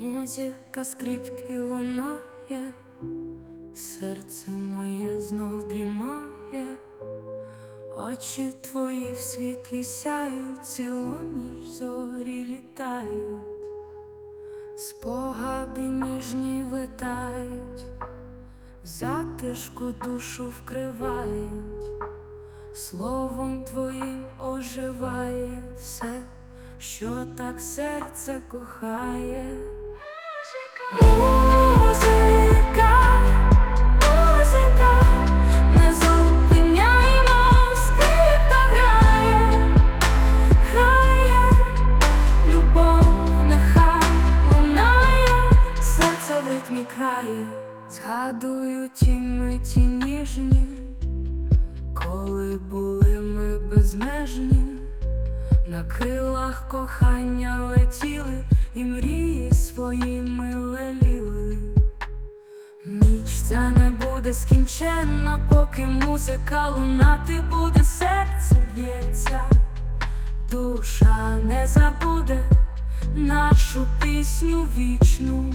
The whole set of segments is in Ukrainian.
Музика скрипки лунає, серце моє знов дрімає, очі твої в світлі сяють, цілу ніч зорі літають, спогади ніжні летають, затишку душу вкривають, словом твоїм оживає все, що так серце кохає. Музика, музика, не зупиняймо, скрипка грає, грає, любов нехай лунає, серце в ритмі крає. Згадую ті миті ніжні, коли були ми безмежні, на крилах кохання летіли і мрії своїми леліли. Ніч ця не буде скінченна, поки музика лунати буде, серце б'ється, душа не забуде нашу пісню вічну.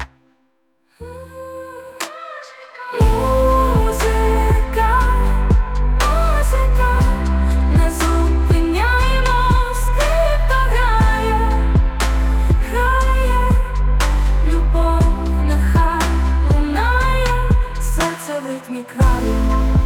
Музика, музика, не зупиняймо, скрипка грає, грає, любов нехай лунає, серце в ритмі крає.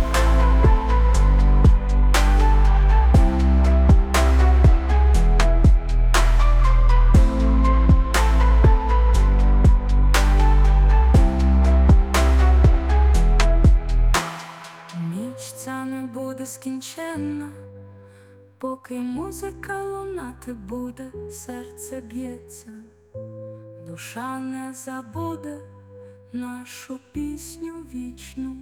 Ця не буде скінченна, поки музика лунати буде, серце б'ється, душа не забуде нашу пісню вічну.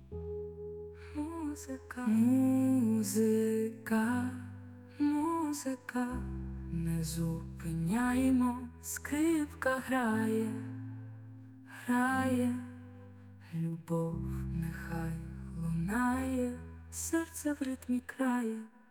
Музика, музика, музика, не зупиняймо, скрипка грає, грає, любов нехай лунає, серце в ритмі крає.